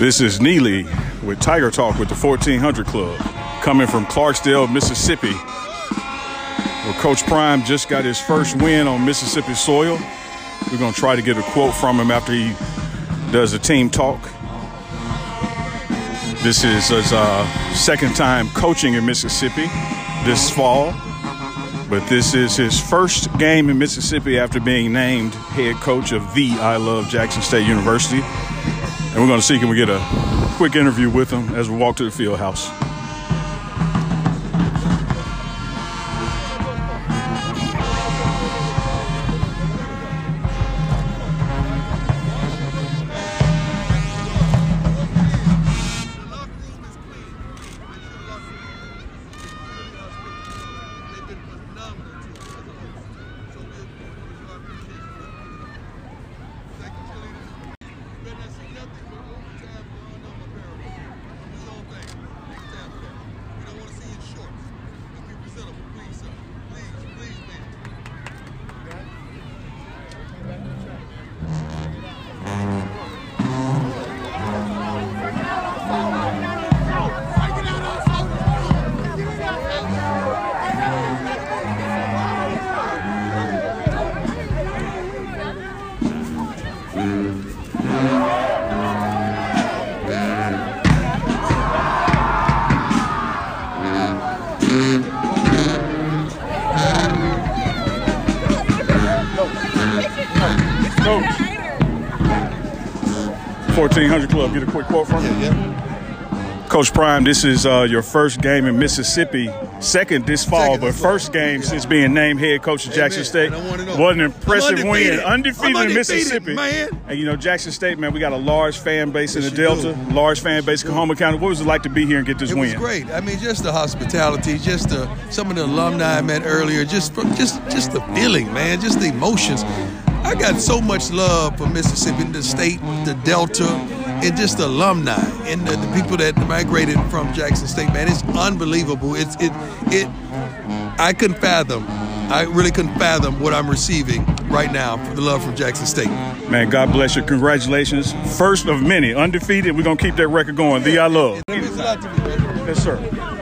This is Neely with Tiger Talk with the 1400 Club, coming from Clarksdale, Mississippi, where Coach Prime just got his first win on Mississippi soil. We're going to try to get a quote from him after he does a team talk. This is his second time coaching in Mississippi this fall, but this is his first game in Mississippi after being named head coach of the I Love Jackson State University. And we're going to see can we get a quick interview with him as we walk to the field house. Coach, 1400 Club, get a quick quote from you. Yeah. Coach Prime, this is your first game in Mississippi, second this fall, but first game since being named head coach of Jackson State. What an impressive win. Undefeated in Mississippi. Man. And you know, Jackson State, man, we got a large fan base in the Delta, large fan base in Coahoma County. What was it like to be here and get this win? It was great. I mean, just the hospitality, just some of the alumni I met earlier, just the feeling, man, just the emotions. I got so much love for Mississippi, the state, the Delta, and just the alumni and the people that migrated from Jackson State, man. It's unbelievable. I couldn't fathom. I really couldn't fathom what I'm receiving right now for the love from Jackson State. Man, God bless you. Congratulations. First of many, undefeated. We're going to keep that record going. The I Love. It means a lot to me, man. Yes, sir.